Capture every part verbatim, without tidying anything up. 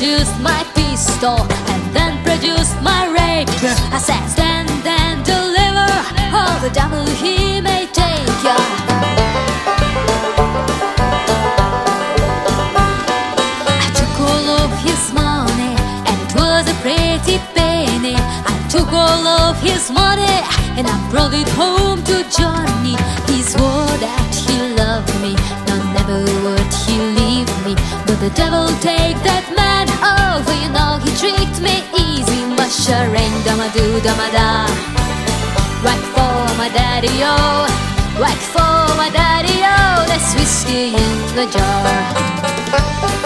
produced my pistol and then produced my rapier. I said, stand and deliver all the devil he may take ya. I took all of his money and it was a pretty penny. I took all of his money and I brought it home to Johnny. He swore that he loved me, no, never would he leave me. But the devil take that man over, you know he tricked me easy. Masharang dama-doo dama-da, whack for my daddy-o, whack for my daddy-o. There's whiskey in the jar.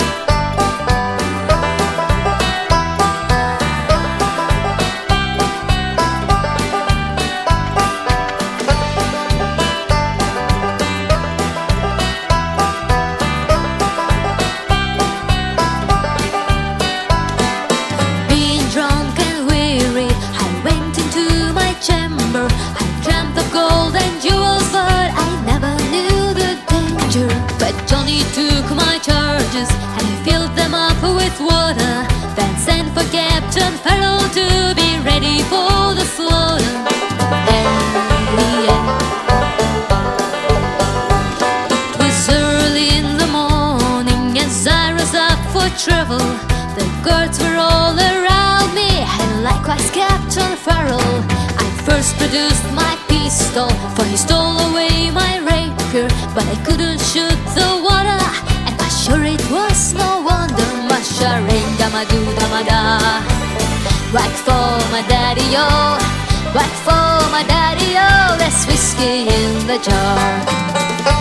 Johnny took my charges and he filled them up with water, then sent for Captain Farrell to be ready for the slaughter. And the end. It was early in the morning as I rose up for travel. The guards were all around me and likewise Captain Farrell. I first produced my pistol, for he stole away my rapier, but I couldn't shoot the water, and I'm sure it was no wonder. Masharang dama-doo dama-da, whack for my daddy-o, whack for my daddy-o. There's whiskey in the jar.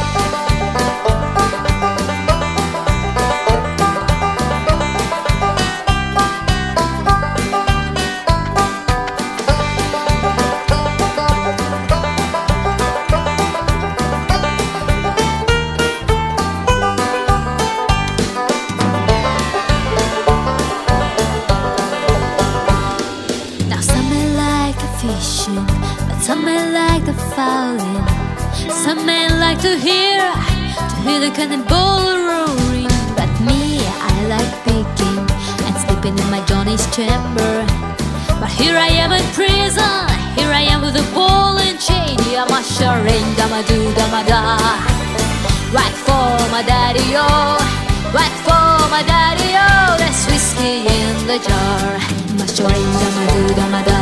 Fishing, but some men like the fowling. Some men like to hear, to hear the cannonball roaring. But me, I like picking and sleeping in my Johnny's chamber. But here I am in prison, here I am with a ball and chain. Yeah, masharang dama-doo dama-da, whack for my daddy-o, whack for my daddy-o. There's whiskey in the jar. Masharang dama-doo dama-da.